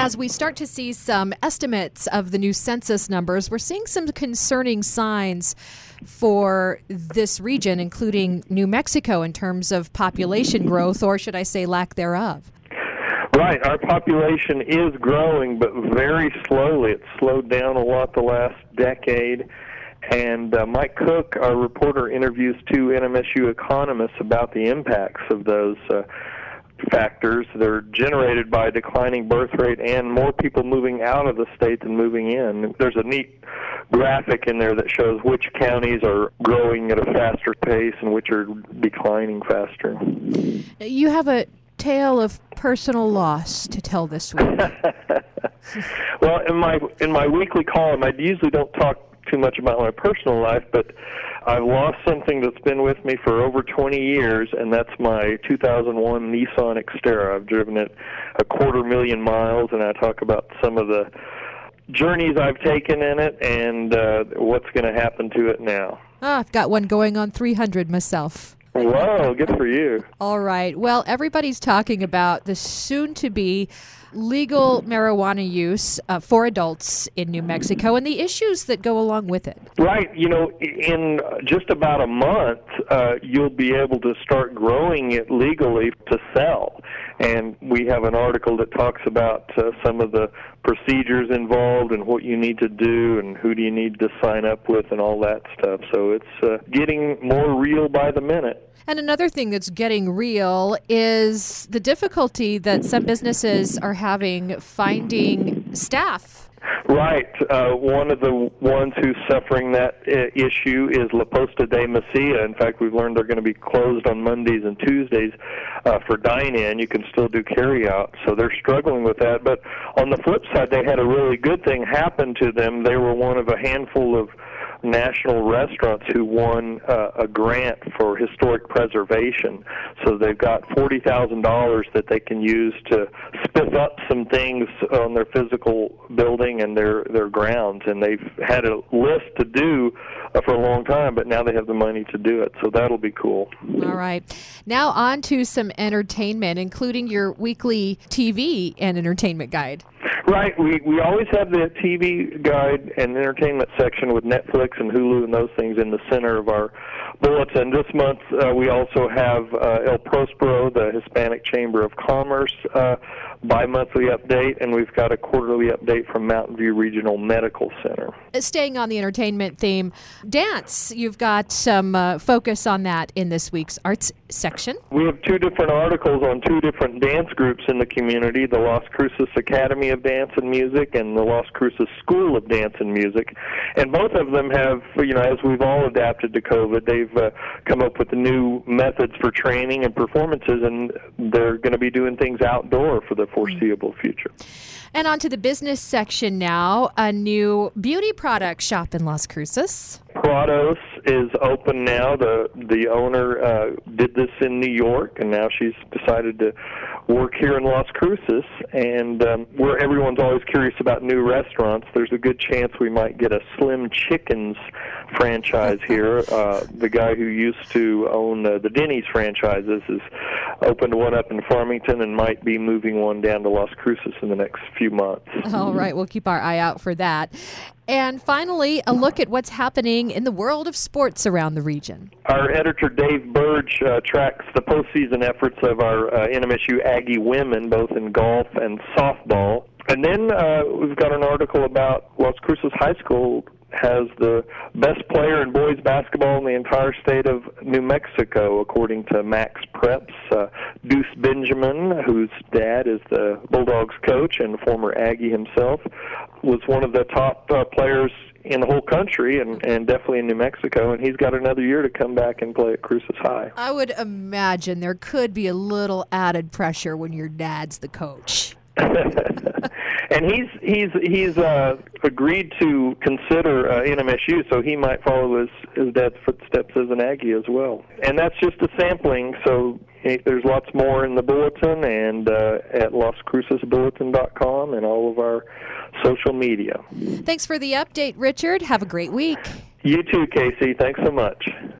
As we start to see some estimates of the new census numbers, we're seeing some concerning signs for this region, including New Mexico, in terms of population growth, or should I say lack thereof. Right. Our population is growing, but very slowly. It's slowed down a lot the last decade. And Mike Cook, our reporter, interviews two NMSU economists about the impacts of those factors. They're generated by a declining birth rate and more people moving out of the state than moving in. There's a neat graphic in there that shows which counties are growing at a faster pace and which are declining faster. You have a tale of personal loss to tell this week. Well, in my weekly column, I usually don't talk too much about my personal life, but I've lost something that's been with me for over 20 years, and that's my 2001 Nissan Xterra. I've driven it 250,000 miles, and I talk about some of the journeys I've taken in it and what's going to happen to it now. I've got one going on 300 myself. Whoa, good for you. All right. Well, everybody's talking about the soon-to-be legal marijuana use for adults in New Mexico and the issues that go along with it. Right. You know, in just about a month, you'll be able to start growing it legally to sell. And we have an article that talks about some of the procedures involved and what you need to do and who do you need to sign up with and all that stuff. So it's getting more real by the minute. And another thing that's getting real is the difficulty that some businesses are having finding staff. Right. One of the ones who's suffering that issue is La Posta de Mesilla. In fact, we've learned they're going to be closed on Mondays and Tuesdays for dine-in. You can still do carry-out, so they're struggling with that. But on the flip side, they had a really good thing happen to them. They were one of a handful of national restaurants who won a grant for historic preservation. So they've got $40,000 that they can use to spiff up some things on their physical building and their grounds. And they've had a list to do for a long time, but now they have the money to do it. So that'll be cool. All right. Now on to some entertainment, including your weekly TV and entertainment guide. Right. We always have the TV guide and entertainment section with Netflix and Hulu and those things in the center of our bulletin. This month we also have El Prospero, the Hispanic Chamber of Commerce, bi-monthly update, and we've got a quarterly update from Mountain View Regional Medical Center. Staying on the entertainment theme, dance, you've got some focus on that in this week's arts section. We have two different articles on two different dance groups in the community, the Las Cruces Academy of Dance and Music and the Las Cruces School of Dance and Music. And both of them have, as we've all adapted to COVID, they've come up with new methods for training and performances, and they're going to be doing things outdoor for the foreseeable future. And on to the business section now, a new beauty product shop in Las Cruces. Prados is open now. The owner did this in New York, and now she's decided to work here in Las Cruces. And where everyone's always curious about new restaurants, there's a good chance we might get a Slim Chickens franchise here. The guy who used to own the Denny's franchises has opened one up in Farmington and might be moving one down to Las Cruces in the next few months. All right, we'll keep our eye out for that. And finally, a look at what's happening in the world of sports around the region. Our editor, Dave Burge, tracks the postseason efforts of our NMSU Aggie women, both in golf and softball. And then we've got an article about Las Cruces High School has the best player in boys basketball in the entire state of New Mexico, according to Max Preps. Deuce Benjamin, whose dad is the Bulldogs coach and former Aggie himself, was one of the top players in the whole country and definitely in New Mexico, and he's got another year to come back and play at Cruces High. I would imagine there could be a little added pressure when your dad's the coach. And he's agreed to consider NMSU, so he might follow his dad's footsteps as an Aggie as well. And that's just a sampling, so there's lots more in the bulletin and at LasCrucesBulletin.com and all of our social media. Thanks for the update, Richard. Have a great week. You too, Casey. Thanks so much.